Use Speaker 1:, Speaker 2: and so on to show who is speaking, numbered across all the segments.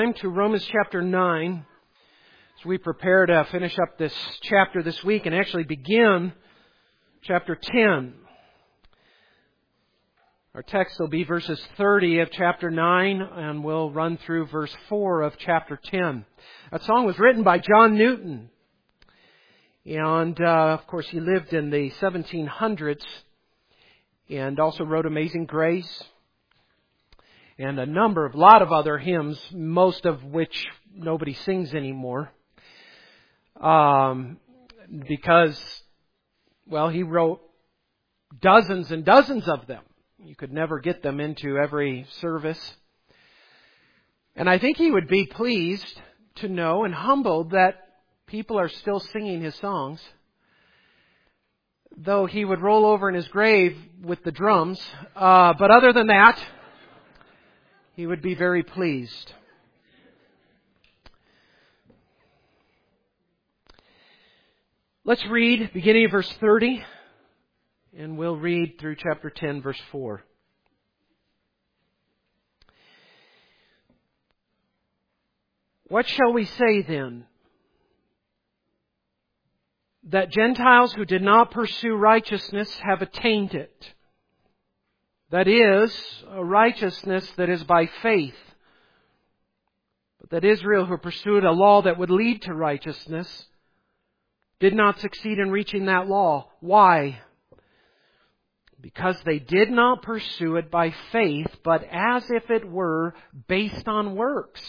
Speaker 1: To Romans chapter 9, as we prepare to finish up this chapter this week and actually begin chapter 10. Our text will be verses 30 of chapter 9, and we'll run through verse 4 of chapter 10. That song was written by John Newton, and of course he lived in the 1700s and also wrote Amazing Grace and a lot of other hymns, most of which nobody sings anymore. Because, well, he wrote dozens and dozens of them. You could never get them into every service. And I think he would be pleased to know and humbled that people are still singing his songs. Though he would roll over in his grave with the drums. But other than that, he would be very pleased. Let's read beginning of verse 30, and we'll read through chapter 10, verse 4. What shall we say then? That Gentiles who did not pursue righteousness have attained it. That is, a righteousness that is by faith. But that Israel, who pursued a law that would lead to righteousness, did not succeed in reaching that law. Why? Because they did not pursue it by faith, but as if it were based on works.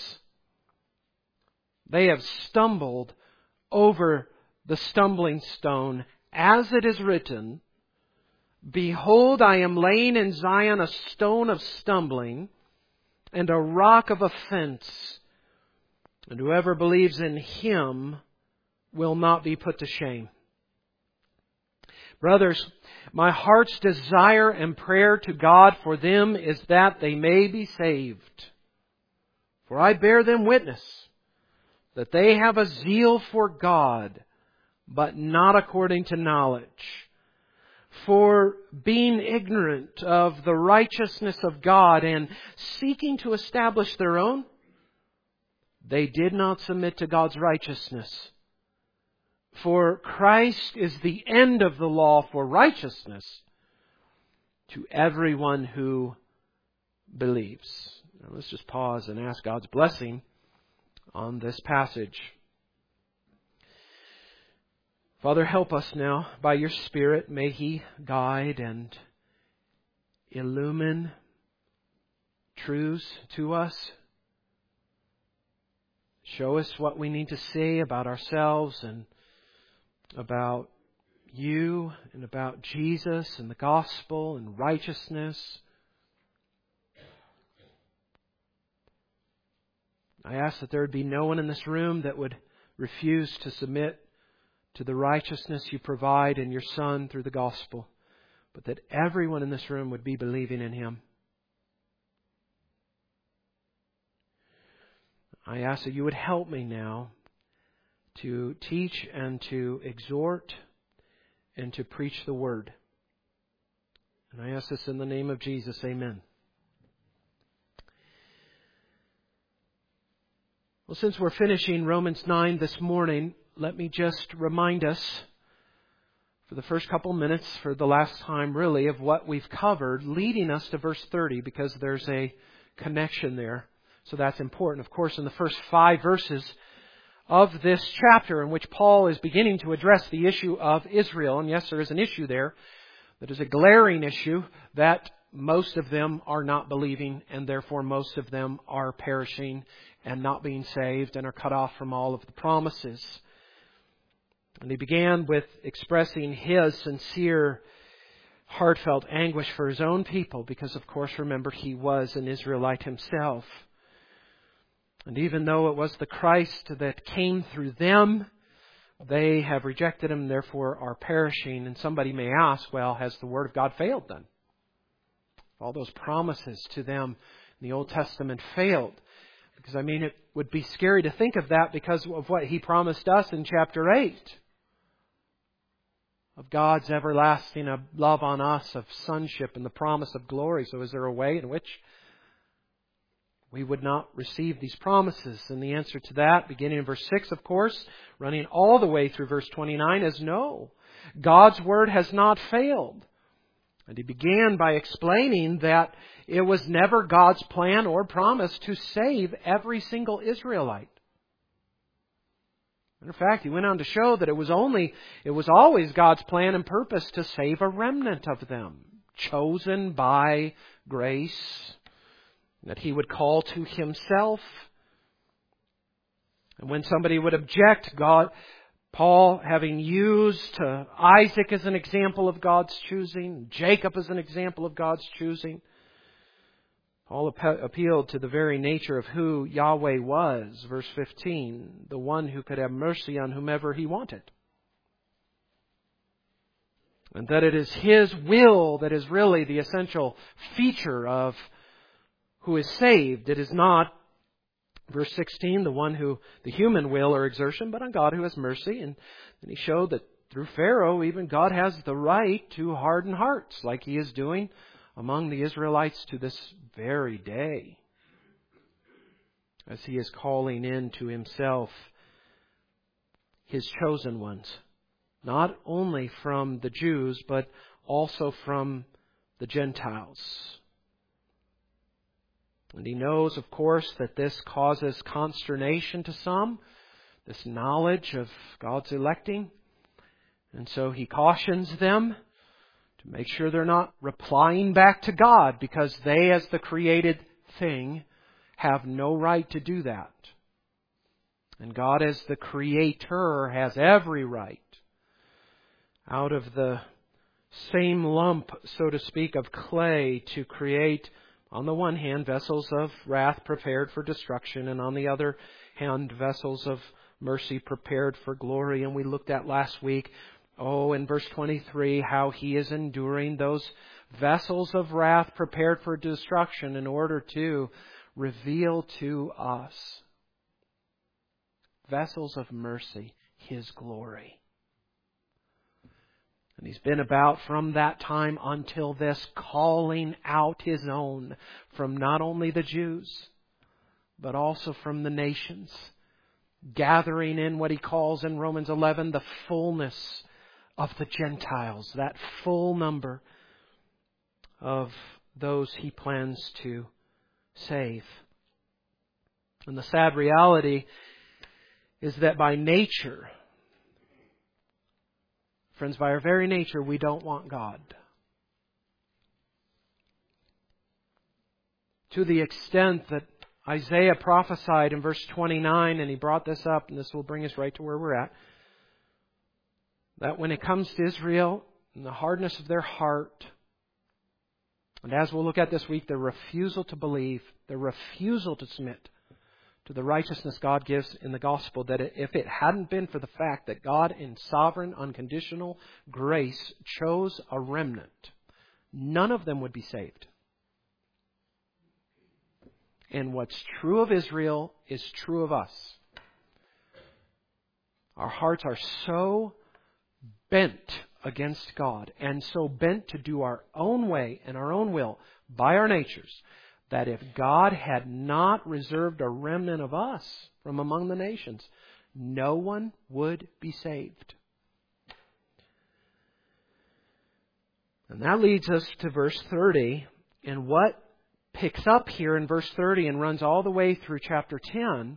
Speaker 1: They have stumbled over the stumbling stone, as it is written, Behold, I am laying in Zion a stone of stumbling and a rock of offense, and whoever believes in Him will not be put to shame. Brothers, my heart's desire and prayer to God for them is that they may be saved. For I bear them witness that they have a zeal for God, but not according to knowledge. For being ignorant of the righteousness of God and seeking to establish their own, they did not submit to God's righteousness. For Christ is the end of the law for righteousness to everyone who believes. Now let's just pause and ask God's blessing on this passage. Father, help us now by your Spirit. May He guide and illumine truths to us. Show us what we need to say about ourselves and about you and about Jesus and the gospel and righteousness. I ask that there would be no one in this room that would refuse to submit to the righteousness you provide in your Son through the gospel, but that everyone in this room would be believing in Him. I ask that you would help me now to teach and to exhort and to preach the Word. And I ask this in the name of Jesus. Amen. Well, since we're finishing Romans 9 this morning, let me just remind us for the first couple minutes, for the last time really, of what we've covered, leading us to verse 30, because there's a connection there. So that's important. Of course, in the first 5 verses of this chapter in which Paul is beginning to address the issue of Israel, and yes, there is an issue there that is a glaring issue that most of them are not believing, and therefore most of them are perishing and not being saved and are cut off from all of the promises. And he began with expressing his sincere, heartfelt anguish for his own people because, of course, remember, he was an Israelite himself. And even though it was the Christ that came through them, they have rejected Him, therefore are perishing. And somebody may ask, well, has the Word of God failed then? All those promises to them in the Old Testament failed. Because, it would be scary to think of that because of what He promised us in chapter 8. Of God's everlasting love on us, of sonship and the promise of glory. So is there a way in which we would not receive these promises. And the answer to that, beginning in verse 6, of course, running all the way through verse 29, is no. God's Word has not failed. And he began by explaining that it was never God's plan or promise to save every single Israelite. In fact, he went on to show that it was always God's plan and purpose to save a remnant of them, chosen by grace, that He would call to Himself. And when somebody would object, Paul, having used Isaac as an example of God's choosing, Jacob as an example of God's choosing, Paul appealed to the very nature of who Yahweh was. Verse 15, the one who could have mercy on whomever He wanted. And that it is His will that is really the essential feature of who is saved. It is not, verse 16, the human will or exertion, but on God who has mercy. And then he showed that through Pharaoh, even God has the right to harden hearts, like He is doing among the Israelites to this very day, as He is calling in to Himself His chosen ones, not only from the Jews, but also from the Gentiles. And He knows, of course, that this causes consternation to some, this knowledge of God's electing. And so He cautions them to make sure they're not replying back to God, because they, as the created thing, have no right to do that. And God, as the Creator, has every right, out of the same lump, so to speak, of clay, to create, on the one hand, vessels of wrath prepared for destruction, and on the other hand, vessels of mercy prepared for glory. And we looked at last week, in verse 23, how He is enduring those vessels of wrath prepared for destruction in order to reveal to us vessels of mercy, His glory. And He's been about from that time until this, calling out His own from not only the Jews, but also from the nations, gathering in what He calls in Romans 11 the fullness of the Gentiles, that full number of those He plans to save. And the sad reality is that by nature, friends, by our very nature, we don't want God. To the extent that Isaiah prophesied in verse 29, and he brought this up, and this will bring us right to where we're at, that when it comes to Israel and the hardness of their heart, and as we'll look at this week, their refusal to believe, their refusal to submit to the righteousness God gives in the gospel, that if it hadn't been for the fact that God in sovereign, unconditional grace chose a remnant, none of them would be saved. And what's true of Israel is true of us. Our hearts are so bent against God, and so bent to do our own way and our own will by our natures, that if God had not reserved a remnant of us from among the nations, no one would be saved. And that leads us to verse 30, and what picks up here in verse 30 and runs all the way through chapter 10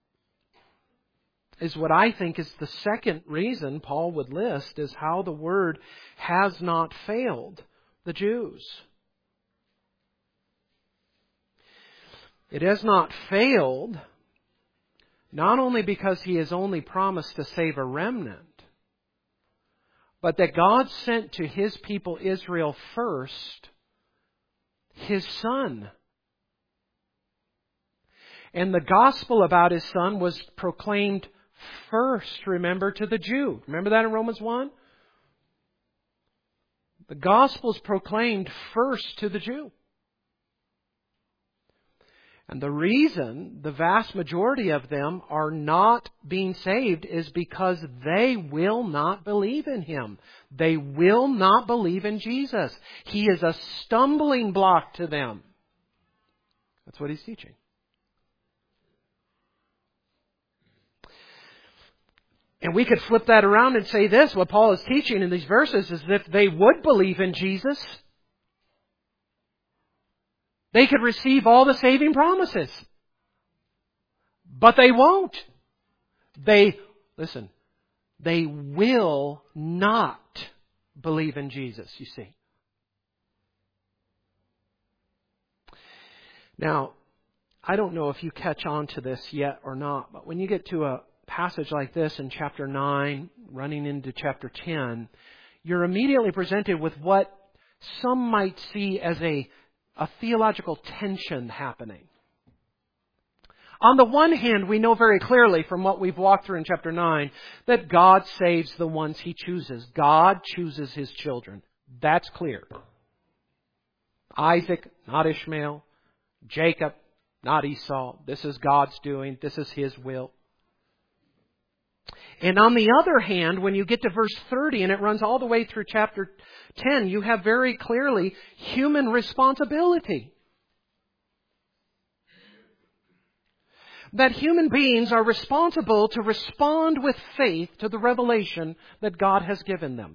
Speaker 1: is what I think is the second reason Paul would list, is how the Word has not failed the Jews. It has not failed, not only because He has only promised to save a remnant, but that God sent to His people Israel first His Son. And the gospel about His Son was proclaimed first, remember, to the Jew. Remember that in Romans 1? The gospel is proclaimed first to the Jew. And the reason the vast majority of them are not being saved is because they will not believe in Him. They will not believe in Jesus. He is a stumbling block to them. That's what he's teaching. And we could flip that around and say this, what Paul is teaching in these verses is that if they would believe in Jesus, they could receive all the saving promises. But they won't. They will not believe in Jesus, you see. Now, I don't know if you catch on to this yet or not, but when you get to a passage like this in chapter 9, running into chapter 10, you're immediately presented with what some might see as a theological tension happening. On the one hand, we know very clearly from what we've walked through in chapter 9 that God saves the ones He chooses. God chooses His children. That's clear. Isaac, not Ishmael. Jacob, not Esau. This is God's doing. This is His will. And on the other hand, when you get to verse 30 and it runs all the way through chapter 10, you have very clearly human responsibility. That human beings are responsible to respond with faith to the revelation that God has given them.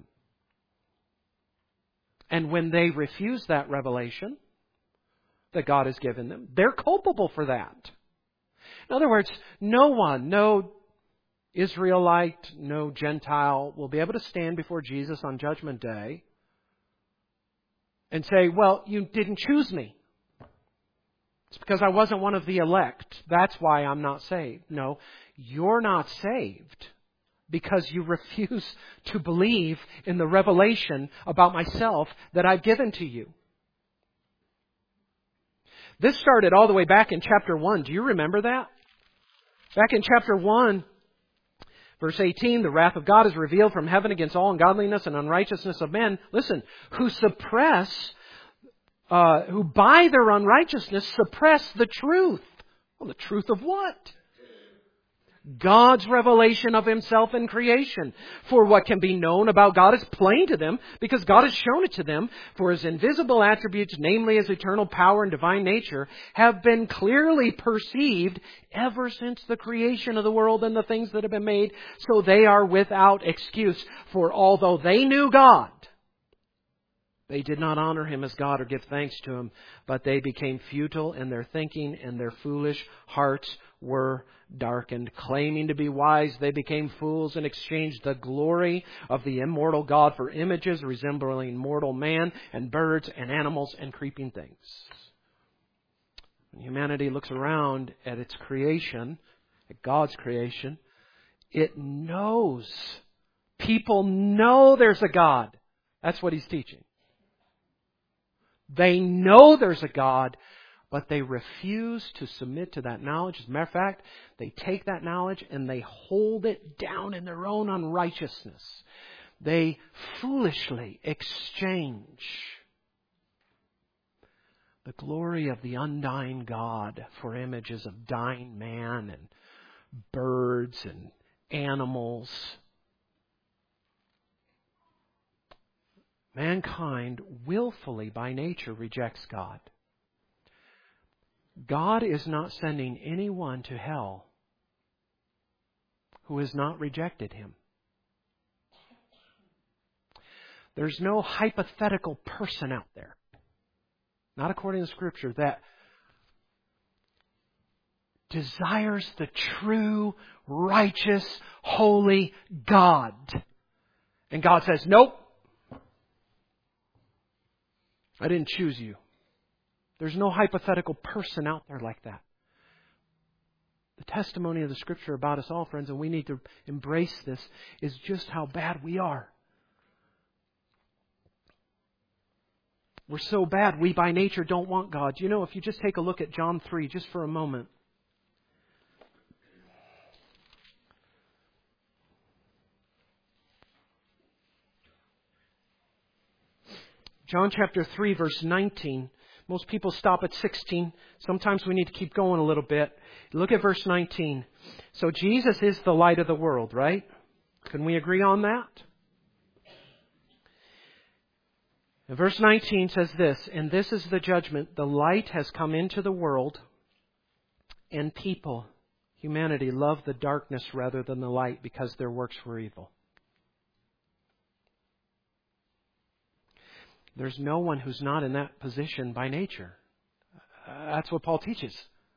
Speaker 1: And when they refuse that revelation that God has given them, they're culpable for that. In other words, no Israelite, no Gentile will be able to stand before Jesus on Judgment Day and say, well, you didn't choose me. It's because I wasn't one of the elect. That's why I'm not saved. No, you're not saved because you refuse to believe in the revelation about myself that I've given to you. This started all the way back in chapter 1. Do you remember that? Back in chapter 1, verse 18, the wrath of God is revealed from heaven against all ungodliness and unrighteousness of men. Listen, who by their unrighteousness suppress the truth. Well, the truth of what? God's revelation of Himself in creation. For what can be known about God is plain to them, because God has shown it to them. For His invisible attributes, namely His eternal power and divine nature, have been clearly perceived ever since the creation of the world and the things that have been made. So they are without excuse. For although they knew God, they did not honor Him as God or give thanks to Him, but they became futile in their thinking, and their foolish hearts were darkened. Claiming to be wise, they became fools and exchanged the glory of the immortal God for images resembling mortal man and birds and animals and creeping things. When humanity looks around at its creation, at God's creation, it knows. People know there's a God. That's what He's teaching. They know there's a God, but they refuse to submit to that knowledge. As a matter of fact, they take that knowledge and they hold it down in their own unrighteousness. They foolishly exchange the glory of the undying God for images of dying man and birds and animals. Mankind willfully by nature rejects God. God is not sending anyone to hell who has not rejected Him. There's no hypothetical person out there, not according to Scripture, that desires the true, righteous, holy God. And God says, nope. I didn't choose you. There's no hypothetical person out there like that. The testimony of the Scripture about us all, friends, and we need to embrace this, is just how bad we are. We're so bad, we by nature don't want God. You know, if you just take a look at John 3 just for a moment. John chapter 3, verse 19. Most people stop at 16. Sometimes we need to keep going a little bit. Look at verse 19. So Jesus is the light of the world, right? Can we agree on that? And verse 19 says this, and this is the judgment. The light has come into the world, and people humanity loved the darkness rather than the light because their works were evil. There's no one who's not in that position by nature. That's what Paul teaches.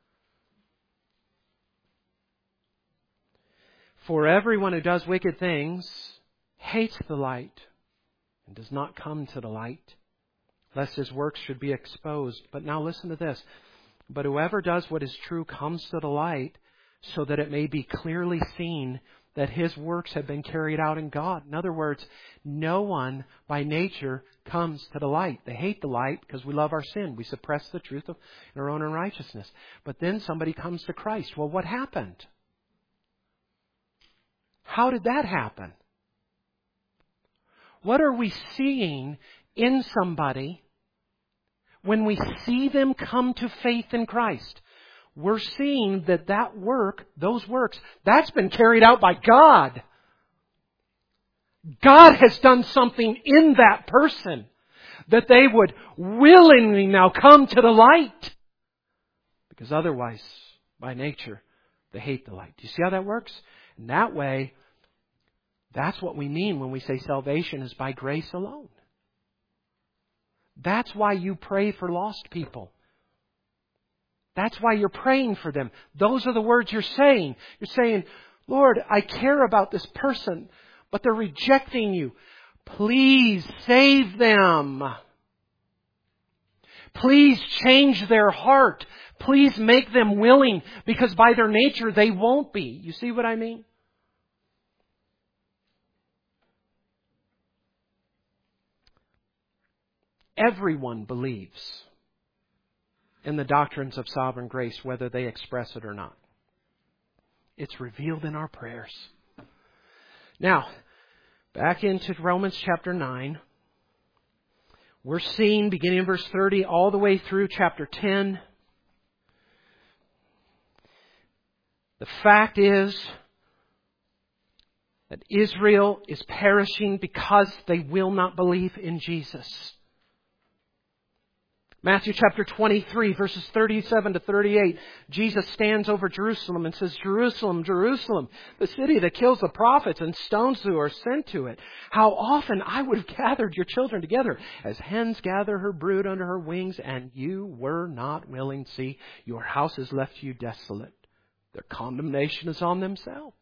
Speaker 1: For everyone who does wicked things hates the light and does not come to the light, lest his works should be exposed. But now listen to this. But whoever does what is true comes to the light, so that it may be clearly seen that his works have been carried out in God. In other words, no one by nature comes to the light. They hate the light because we love our sin. We suppress the truth of our own unrighteousness. But then somebody comes to Christ. Well, what happened? How did that happen? What are we seeing in somebody when we see them come to faith in Christ? We're seeing that work, those works, that's been carried out by God. God has done something in that person that they would willingly now come to the light. Because otherwise, by nature, they hate the light. Do you see how that works? In that way, that's what we mean when we say salvation is by grace alone. That's why you pray for lost people. That's why you're praying for them. Those are the words you're saying. You're saying, Lord, I care about this person, but they're rejecting you. Please save them. Please change their heart. Please make them willing, because by their nature they won't be. You see what I mean? Everyone believes in the doctrines of sovereign grace, whether they express it or not. It's revealed in our prayers. Now, back into Romans chapter 9. We're seeing, beginning in verse 30, all the way through chapter 10. The fact is that Israel is perishing because they will not believe in Jesus. Matthew chapter 23, verses 37 to 38, Jesus stands over Jerusalem and says, Jerusalem, Jerusalem, the city that kills the prophets and stones who are sent to it. How often I would have gathered your children together as hens gather her brood under her wings, and you were not willing. See, your house has left you desolate. Their condemnation is on themselves.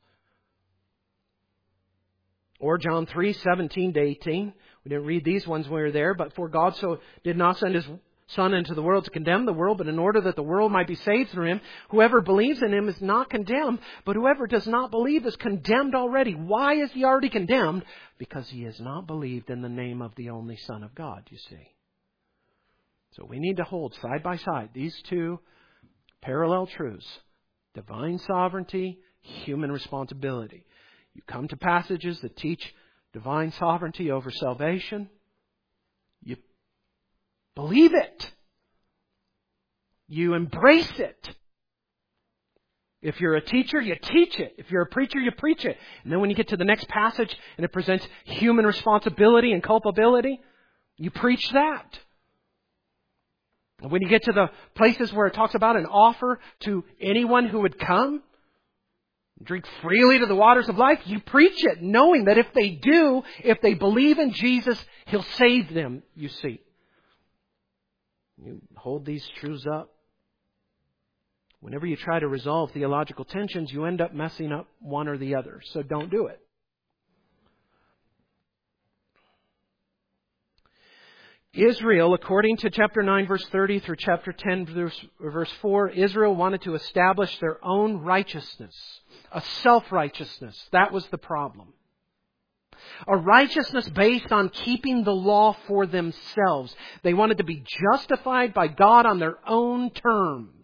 Speaker 1: Or John 3, 17 to 18. We didn't read these ones when we were there, but for God so did not send His Son into the world to condemn the world, but in order that the world might be saved through Him. Whoever believes in Him is not condemned, but whoever does not believe is condemned already. Why is he already condemned? Because he has not believed in the name of the only Son of God, you see. So we need to hold side by side these two parallel truths. Divine sovereignty, human responsibility. You come to passages that teach divine sovereignty over salvation. You believe it. You embrace it. If you're a teacher, you teach it. If you're a preacher, you preach it. And then when you get to the next passage and it presents human responsibility and culpability, you preach that. And when you get to the places where it talks about an offer to anyone who would come, drink freely to the waters of life, you preach it, knowing that if they do, if they believe in Jesus, He'll save them, you see. You hold these truths up. Whenever you try to resolve theological tensions, you end up messing up one or the other. So don't do it. Israel, according to chapter 9, verse 30 through chapter 10, verse 4, Israel wanted to establish their own righteousness, a self-righteousness. That was the problem. A righteousness based on keeping the law for themselves. They wanted to be justified by God on their own terms.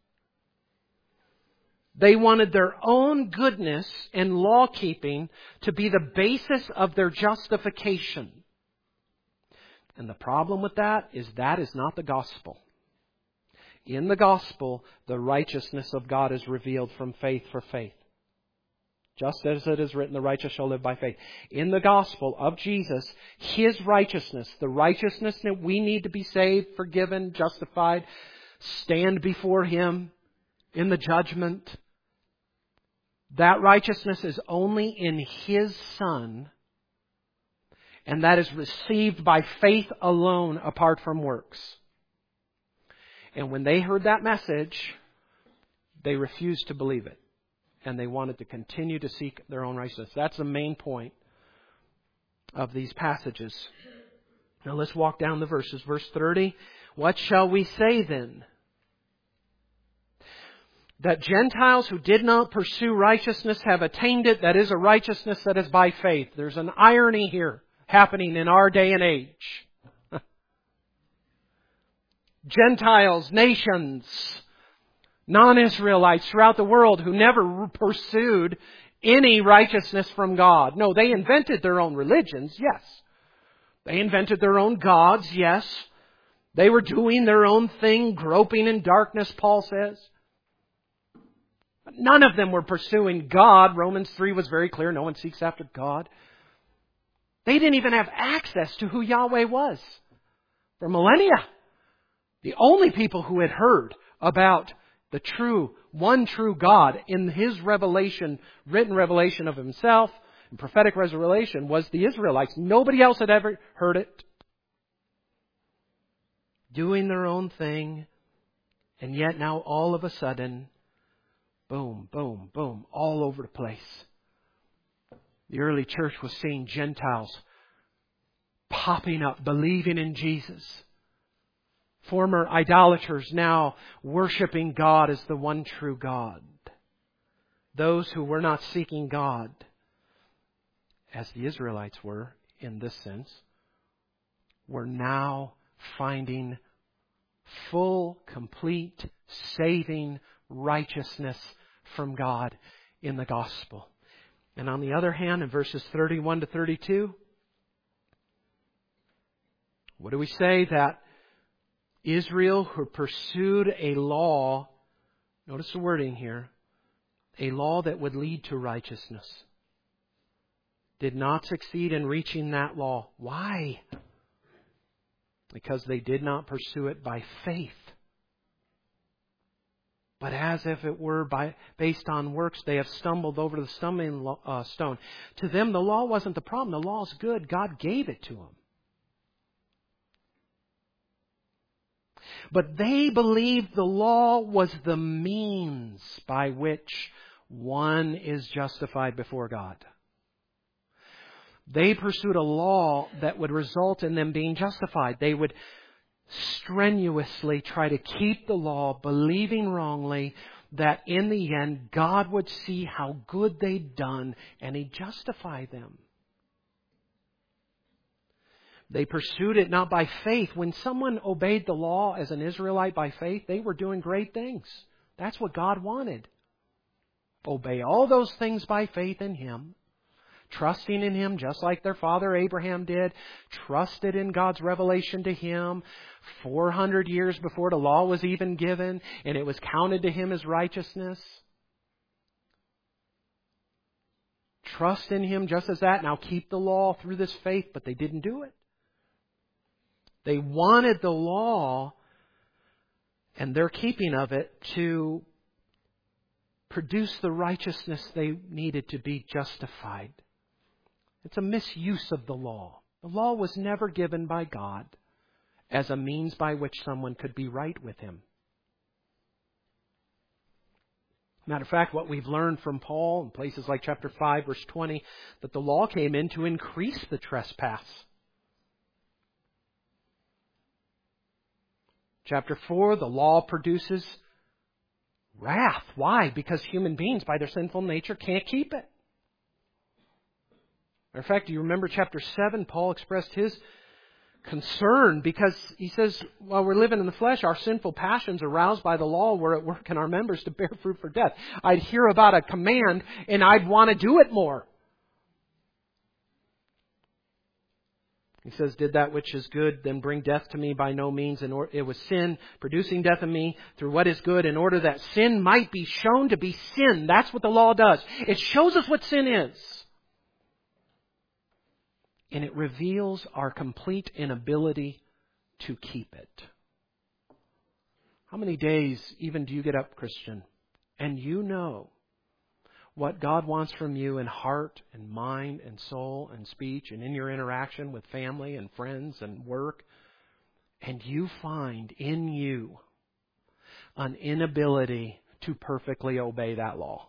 Speaker 1: They wanted their own goodness and law-keeping to be the basis of their justification. And the problem with that is not the gospel. In the gospel, the righteousness of God is revealed from faith for faith. Just as it is written, the righteous shall live by faith. In the gospel of Jesus, His righteousness, the righteousness that we need to be saved, forgiven, justified, stand before Him in the judgment, That righteousness is only in His Son, and that is received by faith alone apart from works. And when they heard that message, they refused to believe it. And they wanted to continue to seek their own righteousness. That's the main point of these passages. Now let's walk down the verses. Verse 30, what shall we say then? That Gentiles who did not pursue righteousness have attained it, that is a righteousness that is by faith. There's an irony here happening in our day and age. Gentiles, nations, non-Israelites throughout the world who never pursued any righteousness from God. No, they invented their own religions, yes. They invented their own gods, yes. They were doing their own thing, groping in darkness, Paul says. But none of them were pursuing God. Romans 3 was very clear. No one seeks after God. They didn't even have access to who Yahweh was for millennia. The only people who had heard about the one true God in His revelation, written revelation of Himself, and prophetic revelation was the Israelites. Nobody else had ever heard it. Doing their own thing. And yet now all of a sudden, boom, boom, boom, all over the place. The early church was seeing Gentiles popping up, believing in Jesus. Former idolaters now worshiping God as the one true God. Those who were not seeking God, as the Israelites were in this sense, were now finding full, complete, saving righteousness from God in the gospel. And on the other hand, in verses 31 to 32, what do we say? That Israel, who pursued a law, notice the wording here, a law that would lead to righteousness, did not succeed in reaching that law. Why? Because they did not pursue it by faith, but as if it were based on works. They have stumbled over the stumbling stone. To them, the law wasn't the problem. The law is good. God gave it to them. But they believed the law was the means by which one is justified before God. They pursued a law that would result in them being justified. They would strenuously try to keep the law, believing wrongly that in the end God would see how good they'd done and He'd justify them. They pursued it not by faith. When someone obeyed the law as an Israelite by faith, they were doing great things. That's what God wanted. Obey all those things by faith in Him. Trusting in Him just like their father Abraham did. Trusted in God's revelation to him 400 years before the law was even given. And it was counted to him as righteousness. Trust in Him just as that. Now keep the law through this faith. But they didn't do it. They wanted the law and their keeping of it to produce the righteousness they needed to be justified. It's a misuse of the law. The law was never given by God as a means by which someone could be right with Him. Matter of fact, what we've learned from Paul in places like chapter 5, verse 20, that the law came in to increase the trespass. Chapter 4, the law produces wrath. Why? Because human beings, by their sinful nature, can't keep it. Matter of fact, do you remember chapter 7? Paul expressed his concern because he says, while we're living in the flesh, our sinful passions aroused by the law were at work in our members to bear fruit for death. I'd hear about a command and I'd want to do it more. He says, did that which is good then bring death to me? By no means. It was sin producing death in me through what is good, in order that sin might be shown to be sin. That's what the law does. It shows us what sin is. And it reveals our complete inability to keep it. How many days even do you get up, Christian, and you know what God wants from you in heart and mind and soul and speech and in your interaction with family and friends and work, and you find in you an inability to perfectly obey that law,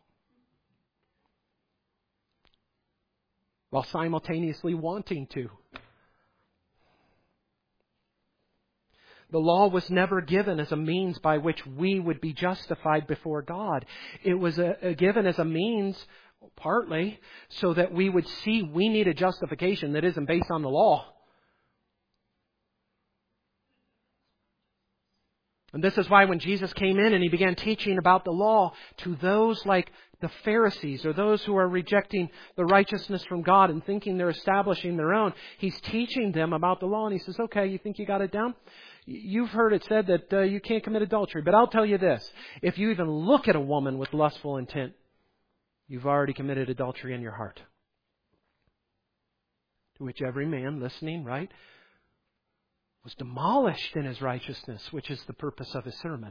Speaker 1: while simultaneously wanting to. The law was never given as a means by which we would be justified before God. It was given as a means, partly, so that we would see we need a justification that isn't based on the law. And this is why when Jesus came in and He began teaching about the law to those like the Pharisees or those who are rejecting the righteousness from God and thinking they're establishing their own, He's teaching them about the law. And He says, okay, you think you got it down? You've heard it said that you can't commit adultery. But I'll tell you this. If you even look at a woman with lustful intent, you've already committed adultery in your heart. To which every man listening, right, was demolished in his righteousness, which is the purpose of his sermon.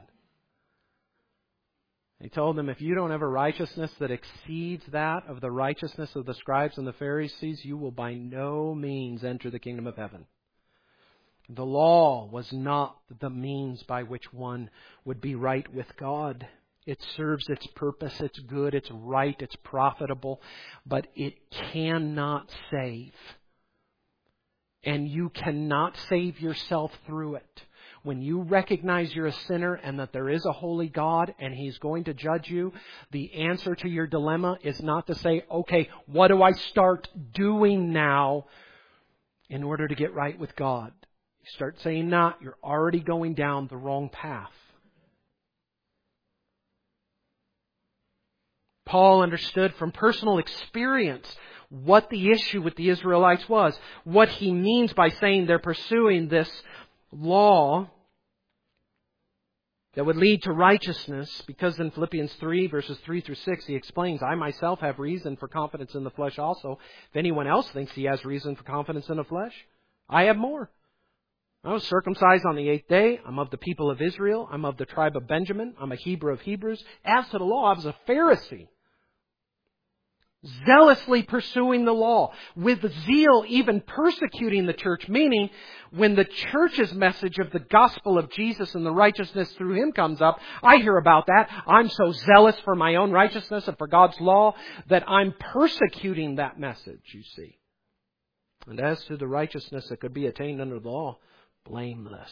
Speaker 1: He told them, if you don't have a righteousness that exceeds that of the righteousness of the scribes and the Pharisees, you will by no means enter the kingdom of heaven. The law was not the means by which one would be right with God. It serves its purpose, it's good, it's right, it's profitable, but it cannot save. And you cannot save yourself through it. When you recognize you're a sinner and that there is a holy God and He's going to judge you, the answer to your dilemma is not to say, okay, what do I start doing now in order to get right with God? You start saying that, you're already going down the wrong path. Paul understood from personal experience what the issue with the Israelites was. What he means by saying they're pursuing this law that would lead to righteousness, because in Philippians 3, verses 3 through 6, he explains, I myself have reason for confidence in the flesh also. If anyone else thinks he has reason for confidence in the flesh, I have more. I was circumcised on the 8th day. I'm of the people of Israel. I'm of the tribe of Benjamin. I'm a Hebrew of Hebrews. As to the law, I was a Pharisee, zealously pursuing the law, with zeal even persecuting the church, meaning when the church's message of the gospel of Jesus and the righteousness through Him comes up, I hear about that. I'm so zealous for my own righteousness and for God's law that I'm persecuting that message, you see. And as to the righteousness that could be attained under the law, blameless.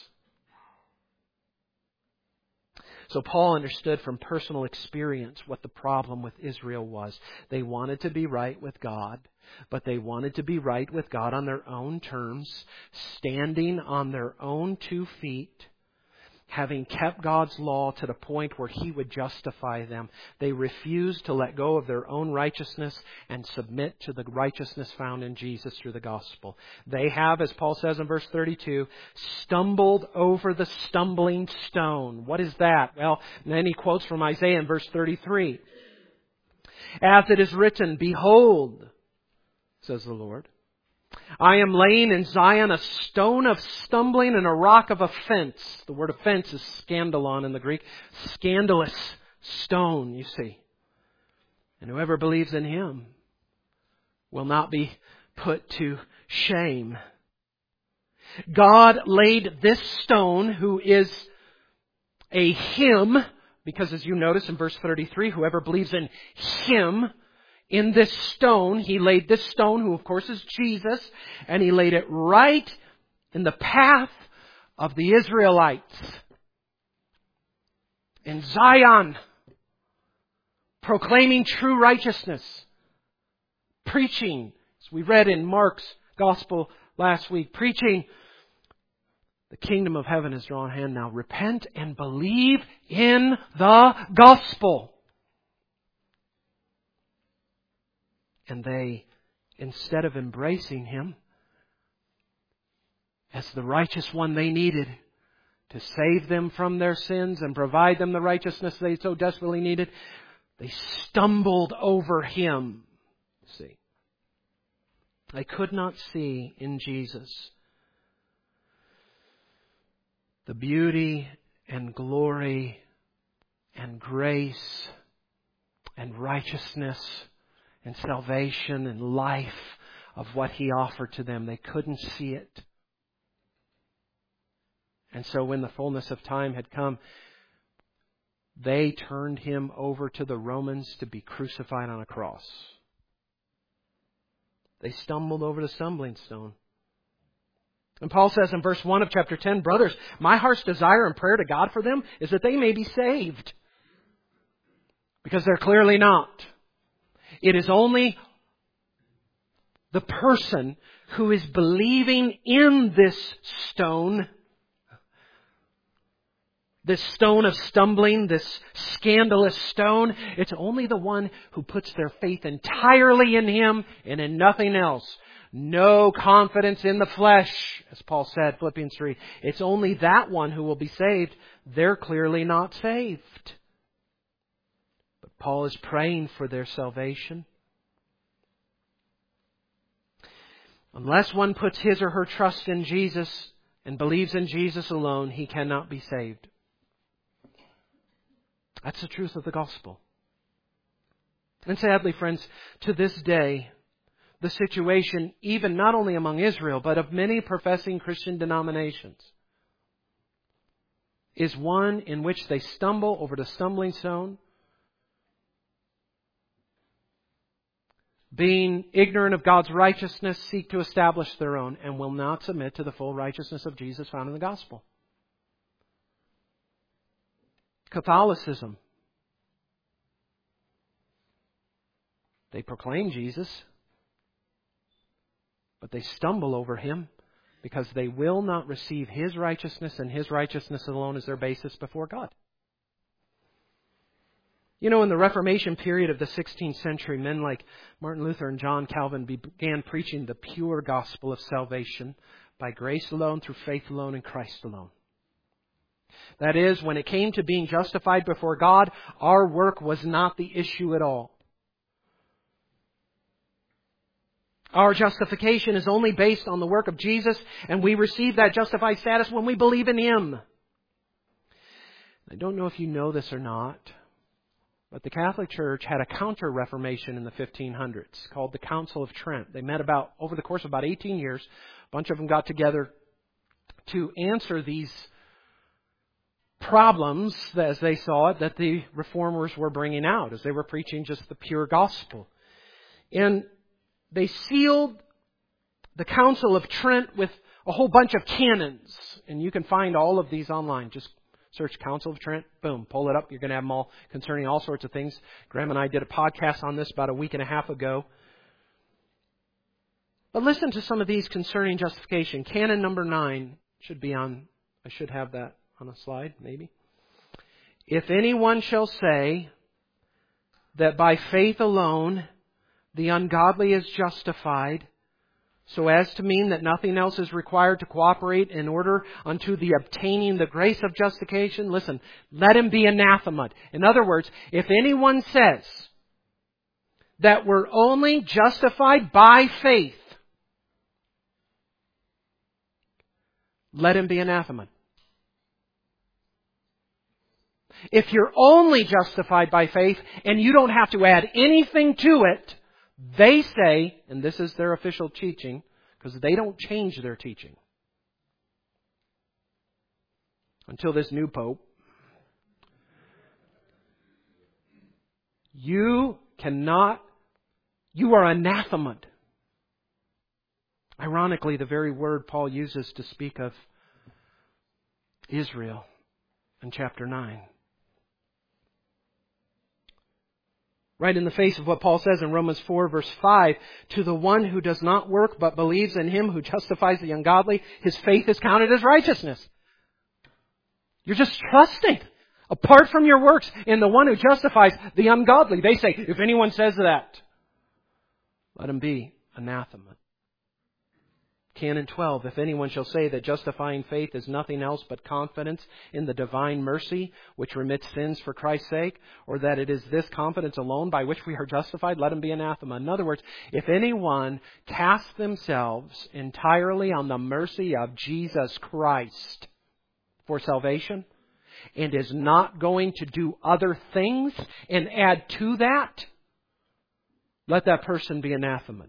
Speaker 1: So Paul understood from personal experience what the problem with Israel was. They wanted to be right with God, but they wanted to be right with God on their own terms, standing on their own 2 feet, having kept God's law to the point where He would justify them. They refused to let go of their own righteousness and submit to the righteousness found in Jesus through the gospel. They have, as Paul says in verse 32, stumbled over the stumbling stone. What is that? Well, then he quotes from Isaiah in verse 33. As it is written, behold, says the Lord, I am laying in Zion a stone of stumbling and a rock of offense. The word offense is scandalon in the Greek. Scandalous stone, you see. And whoever believes in Him will not be put to shame. God laid this stone, who is a Him, because as you notice in verse 33, whoever believes in Him, in this stone, He laid this stone, who of course is Jesus, and He laid it right in the path of the Israelites. In Zion, proclaiming true righteousness, preaching, as we read in Mark's Gospel last week, preaching, the kingdom of heaven is drawn hand now. Repent and believe in the gospel. And they, instead of embracing Him as the righteous one they needed to save them from their sins and provide them the righteousness they so desperately needed, they stumbled over Him. See, they could not see in Jesus the beauty and glory and grace and righteousness and salvation and life of what He offered to them. They couldn't see it. And so when the fullness of time had come, they turned Him over to the Romans to be crucified on a cross. They stumbled over the stumbling stone. And Paul says in verse 1 of chapter 10, brothers, my heart's desire and prayer to God for them is that they may be saved. Because they're clearly not. It is only the person who is believing in this stone of stumbling, this scandalous stone, it's only the one who puts their faith entirely in Him and in nothing else. No confidence in the flesh, as Paul said, Philippians 3. It's only that one who will be saved. They're clearly not saved. But Paul is praying for their salvation. Unless one puts his or her trust in Jesus and believes in Jesus alone, he cannot be saved. That's the truth of the gospel. And sadly, friends, to this day, the situation, even not only among Israel, but of many professing Christian denominations, is one in which they stumble over the stumbling stone, being ignorant of God's righteousness, seek to establish their own, and will not submit to the full righteousness of Jesus found in the gospel. Catholicism. They proclaim Jesus, but they stumble over Him because they will not receive His righteousness and His righteousness alone as their basis before God. You know, in the Reformation period of the 16th century, men like Martin Luther and John Calvin began preaching the pure gospel of salvation by grace alone, through faith alone, in Christ alone. That is, when it came to being justified before God, our work was not the issue at all. Our justification is only based on the work of Jesus, and we receive that justified status when we believe in Him. I don't know if you know this or not, but the Catholic Church had a counter-reformation in the 1500s called the Council of Trent. They met over the course of about 18 years. A bunch of them got together to answer these problems, as they saw it, that the reformers were bringing out as they were preaching just the pure gospel. And they sealed the Council of Trent with a whole bunch of canons. And you can find all of these online. Just search Council of Trent. Boom. Pull it up. You're going to have them all concerning all sorts of things. Graham and I did a podcast on this about a week and a half ago. But listen to some of these concerning justification. Canon number 9 should be on. I should have that on a slide, maybe. If anyone shall say that by faith alone the ungodly is justified, so as to mean that nothing else is required to cooperate in order unto the obtaining the grace of justification, listen, let him be anathema. In other words, if anyone says that we're only justified by faith, let him be anathema. If you're only justified by faith and you don't have to add anything to it, they say, and this is their official teaching, because they don't change their teaching until this new Pope, you are anathema. Ironically, the very word Paul uses to speak of Israel in chapter 9. Right in the face of what Paul says in Romans 4 verse 5, to the one who does not work but believes in Him who justifies the ungodly, his faith is counted as righteousness. You're just trusting, apart from your works, in the one who justifies the ungodly. They say, if anyone says that, let him be anathema. Canon 12, if anyone shall say that justifying faith is nothing else but confidence in the divine mercy which remits sins for Christ's sake, or that it is this confidence alone by which we are justified, let him be anathema. In other words, if anyone casts themselves entirely on the mercy of Jesus Christ for salvation, and is not going to do other things and add to that, let that person be anathema.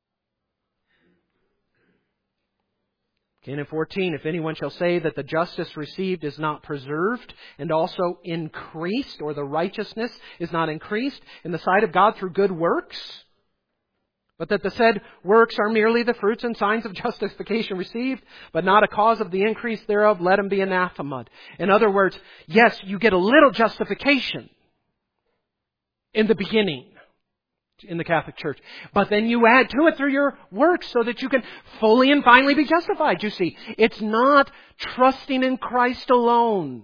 Speaker 1: Canon 14, if anyone shall say that the justice received is not preserved and also increased, or the righteousness is not increased in the sight of God through good works, but that the said works are merely the fruits and signs of justification received, but not a cause of the increase thereof, let him be anathema. In other words, yes, you get a little justification in the beginning in the Catholic Church, but then you add to it through your works so that you can fully and finally be justified. You see, it's not trusting in Christ alone.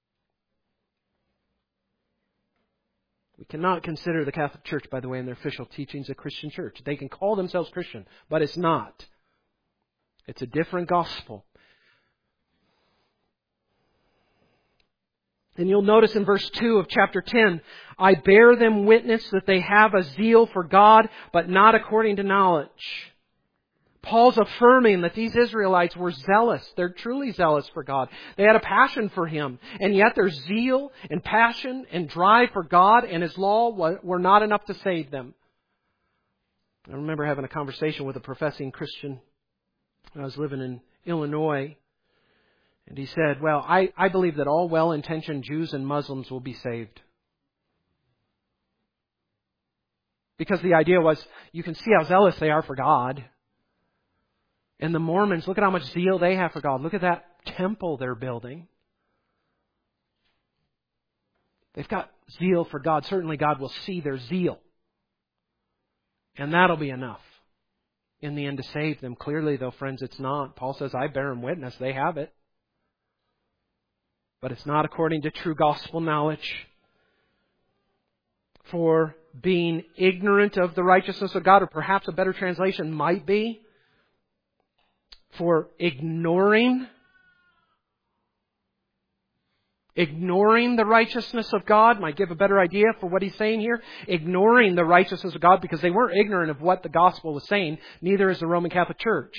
Speaker 1: We cannot consider the Catholic Church, by the way, in their official teachings a Christian church. They can call themselves Christian, but it's not. It's a different gospel. And you'll notice in verse 2 of chapter 10, I bear them witness that they have a zeal for God, but not according to knowledge. Paul's affirming that these Israelites were zealous. They're truly zealous for God. They had a passion for Him. And yet their zeal and passion and drive for God and His law were not enough to save them. I remember having a conversation with a professing Christian when I was living in Illinois. And he said, well, I believe that all well-intentioned Jews and Muslims will be saved. Because the idea was, you can see how zealous they are for God. And the Mormons, look at how much zeal they have for God. Look at that temple they're building. They've got zeal for God. Certainly God will see their zeal. And that'll be enough in the end to save them. Clearly, though, friends, it's not. Paul says, I bear them witness. They have it. But it's not according to true gospel knowledge. For being ignorant of the righteousness of God, or perhaps a better translation might be, for ignoring the righteousness of God, might give a better idea for what he's saying here. Ignoring the righteousness of God, because they weren't ignorant of what the gospel was saying, neither is the Roman Catholic Church.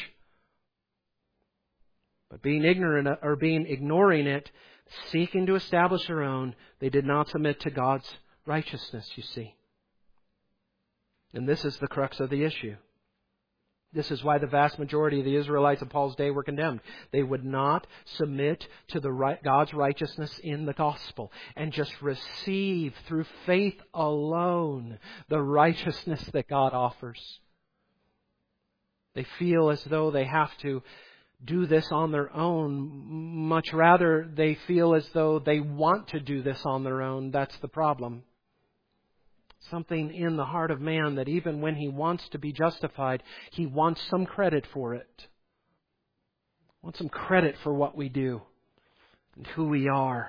Speaker 1: But being ignoring it, seeking to establish their own, they did not submit to God's righteousness, you see. And this is the crux of the issue. This is why the vast majority of the Israelites of Paul's day were condemned. They would not submit to God's righteousness in the gospel and just receive through faith alone the righteousness that God offers. They feel as though they have to do this on their own. Much rather, they feel as though they want to do this on their own. That's the problem. Something in the heart of man that even when he wants to be justified, he wants some credit for it. Wants some credit for what we do and who we are.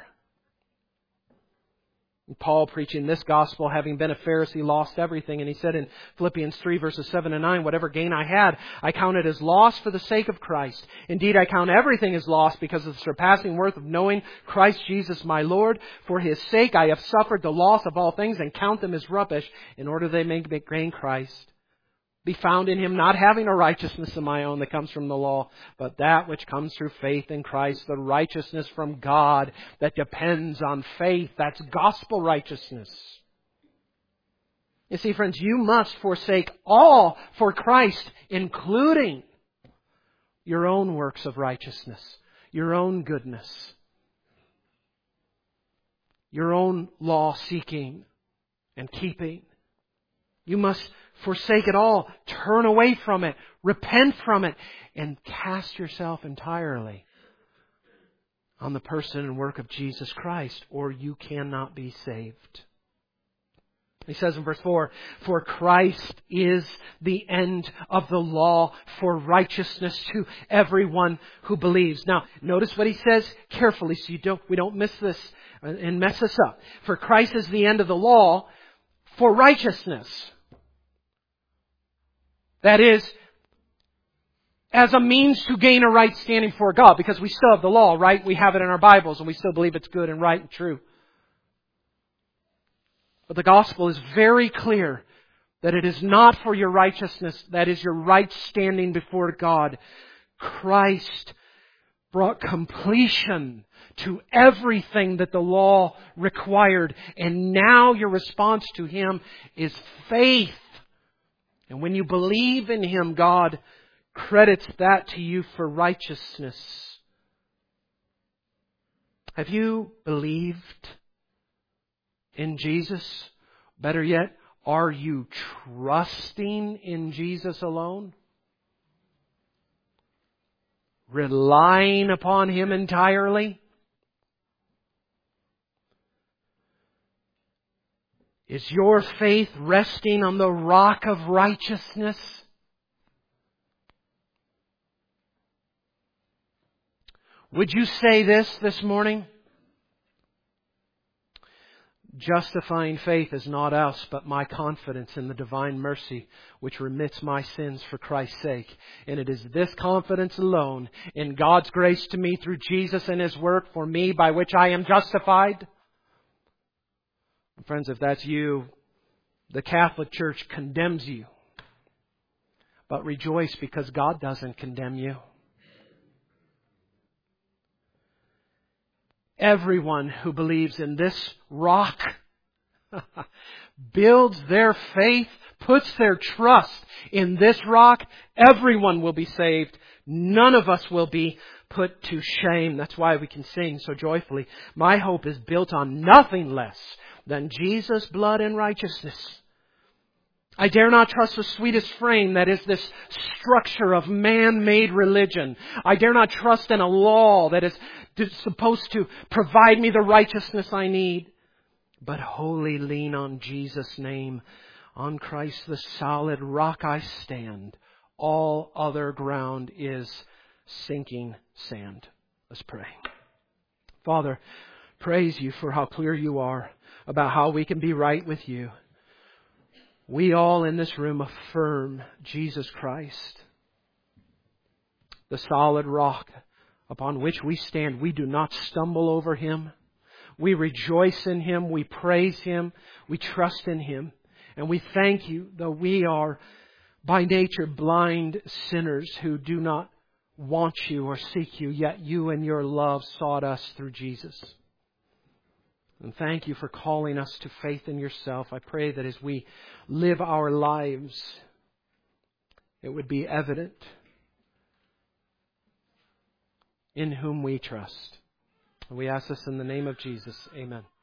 Speaker 1: And Paul, preaching this gospel, having been a Pharisee, lost everything. And he said in Philippians 3, verses 7 and 9, whatever gain I had, I counted as loss for the sake of Christ. Indeed, I count everything as loss because of the surpassing worth of knowing Christ Jesus my Lord. For His sake I have suffered the loss of all things and count them as rubbish, in order they may gain Christ. Be found in Him, not having a righteousness of my own that comes from the law, but that which comes through faith in Christ, the righteousness from God that depends on faith. That's gospel righteousness. You see, friends, you must forsake all for Christ, including your own works of righteousness, your own goodness, your own law seeking and keeping. You must forsake it all, turn away from it, repent from it, and cast yourself entirely on the person and work of Jesus Christ, or you cannot be saved. He says in verse 4, for Christ is the end of the law for righteousness to everyone who believes. Now, notice what he says carefully so we don't miss this and mess this up. For Christ is the end of the law for righteousness. That is, as a means to gain a right standing before God, because we still have the law, right? We have it in our Bibles and we still believe it's good and right and true. But the gospel is very clear that it is not for your righteousness, that is your right standing before God. Christ brought completion to everything that the law required. And now your response to Him is faith. And when you believe in Him, God credits that to you for righteousness. Have you believed in Jesus? Better yet, are you trusting in Jesus alone? Relying upon Him entirely? Is your faith resting on the rock of righteousness? Would you say this morning? Justifying faith is not else but my confidence in the divine mercy which remits my sins for Christ's sake. And it is this confidence alone in God's grace to me through Jesus and His work for me by which I am justified. Friends, if that's you, the Catholic Church condemns you. But rejoice because God doesn't condemn you. Everyone who believes in this rock builds their faith, puts their trust in this rock, everyone will be saved. None of us will be put to shame. That's why we can sing so joyfully. My hope is built on nothing less than Jesus' blood and righteousness. I dare not trust the sweetest frame that is this structure of man-made religion. I dare not trust in a law that is supposed to provide me the righteousness I need. But wholly lean on Jesus' name. On Christ the solid rock I stand. All other ground is sinking sand. Let's pray. Father, praise You for how clear You are about how we can be right with You. We all in this room affirm Jesus Christ, the solid rock upon which we stand. We do not stumble over Him. We rejoice in Him. We praise Him. We trust in Him. And we thank You, though we are by nature blind sinners who do not want You or seek You, yet You in Your love sought us through Jesus. And thank You for calling us to faith in Yourself. I pray that as we live our lives, it would be evident in whom we trust. And we ask this in the name of Jesus. Amen.